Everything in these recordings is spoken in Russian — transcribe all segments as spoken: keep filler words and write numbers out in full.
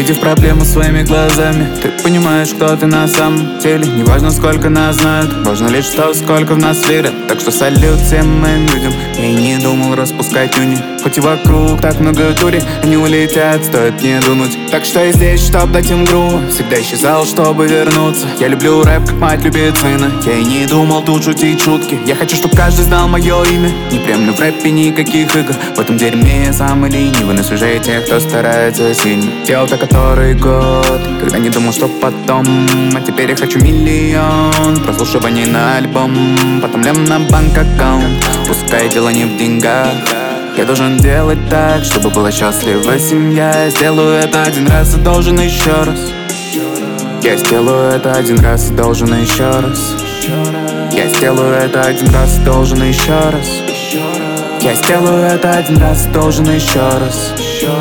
увидев проблему своими глазами. Ты понимаешь, кто ты на самом деле. Не важно, сколько нас знают, важно лишь то, сколько в нас верят. Так что салют всем моим людям. Я и не думал распускать нюни, хоть и вокруг так много дури. Они улетят, стоит не дунуть. Так что я здесь, чтоб дать им гру. Всегда исчезал, чтобы вернуться. Я люблю рэп, как мать любит сына. Я и не думал тут шутить шутки. Я хочу, чтоб каждый знал мое имя. Не приемлю в рэпе никаких игр. В этом дерьме я самый ленивый, но свежее тех, кто старается сильно. Делал-то который год, когда не думал, что потом. А теперь я хочу миллион прослушиваний на альбом, потом лям на банк-аккаунт. Пускай дело не в деньгах. Я должен делать так, чтобы была счастлива семья. Я сделаю это один раз и должен еще раз. Я сделаю это один раз и должен еще раз. Я сделаю это один раз и должен еще раз. Я сделаю это один раз и должен еще раз.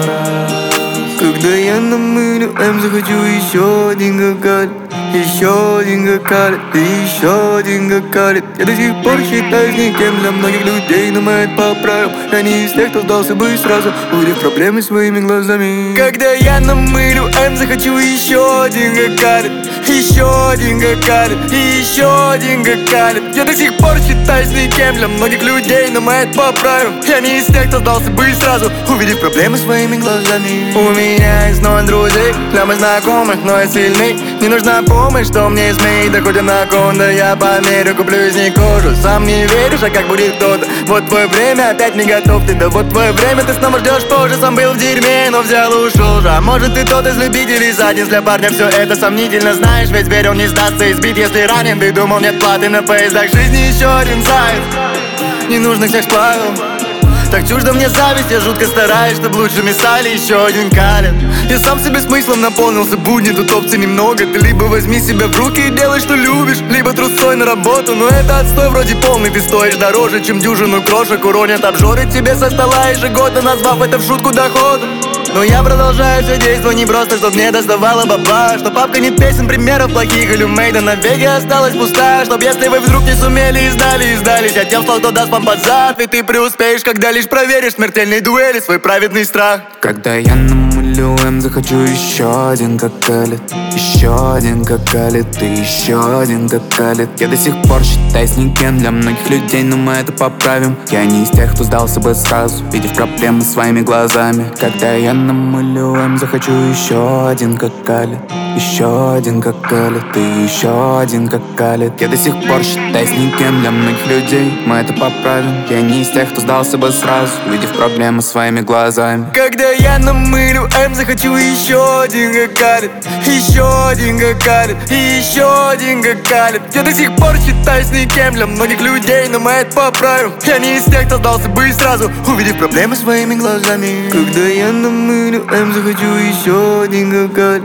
Когда я намылю М, захочу еще один гакалит, еще один гакалит, и еще один гакалит. Я до сих пор считаюсь никем для многих людей, но мы это поправим. Я не из тех, кто сдался бы сразу, увидев проблемы своими глазами. Когда я намылю М, захочу еще один гакалит, еще один гакалит, и еще один гакалит. Я до сих пор считаюсь никем для многих людей, но мы это поправим. Я не из тех, кто сдался бы сразу, увидев проблемы своими глазами. У меня есть ноль друзей, для моих знакомых, но я сильный. Не нужна помощь, что мне изменить, да хоть анаконда. Я померю, куплю из них кожу. Сам не веришь, а как будет кто-то. Вот твое время, опять не готов ты. Да вот твое время, ты снова ждешь позже. Сам был в дерьме, но взял и ушел же. А может ты тот из любителей задниц. Для парня все это сомнительно, знаешь. Ведь теперь он не сдастся избит, если ранен. Ты думал, нет платы на поездах жизни, еще один сайт ненужных всех правил. Так чуждо мне зависть, я жутко стараюсь, чтобы лучшими стали еще один калит. Я сам себе смыслом наполнился будни, тут опций немного. Ты либо возьми себя в руки и делай, что любишь, либо трусой на работу. Но это отстой вроде полный, ты стоишь дороже, чем дюжину крошек. Уронят обжоры тебе со стола ежегодно, назвав это в шутку доходом. Но я продолжаю все действовать не просто, чтоб мне доставало бабла. Что папка нет песен, примеров плохих, или Мейда навеки осталась пустая. Чтоб если вы вдруг не сумели и сдали, и сдались, я тем, кто даст вам под зад. Ведь ты преуспеешь, когда лишь проверишь в смертельной дуэли свой праведный страх. Когда я намылю М, захочу еще один гакалит, еще один гакалит, и еще один гакалит. Я до сих пор считаюсь никем для многих людей, но мы это поправим. Я не из тех, кто сдался бы сразу, видев проблемы своими глазами. Когда я намылю М, захочу еще один гакалит, еще один гакалит, и еще один гакалит. Я до сих пор считаюсь никем для многих людей, мы это поправим. Я не из тех, кто сдался бы сразу, увидев проблемы своими глазами. Когда я намылю М, захочу еще один гакалит, еще один гакалит, и еще один гакалит. Я до сих пор считаюсь никем для многих людей, но мы это поправим. Я не из тех, кто сдался бы сразу, увидев проблемы своими глазами. Когда я намылю М, захочу еще один гакалит,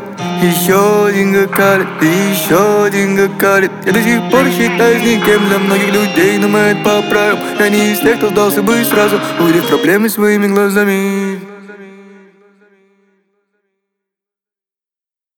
еще один гакалит, и еще один гакалит. Я до сих пор считаюсь никем для многих людей, но мы это поправим. Я не из тех, кто сдался бы сразу, увидев проблемы своими глазами.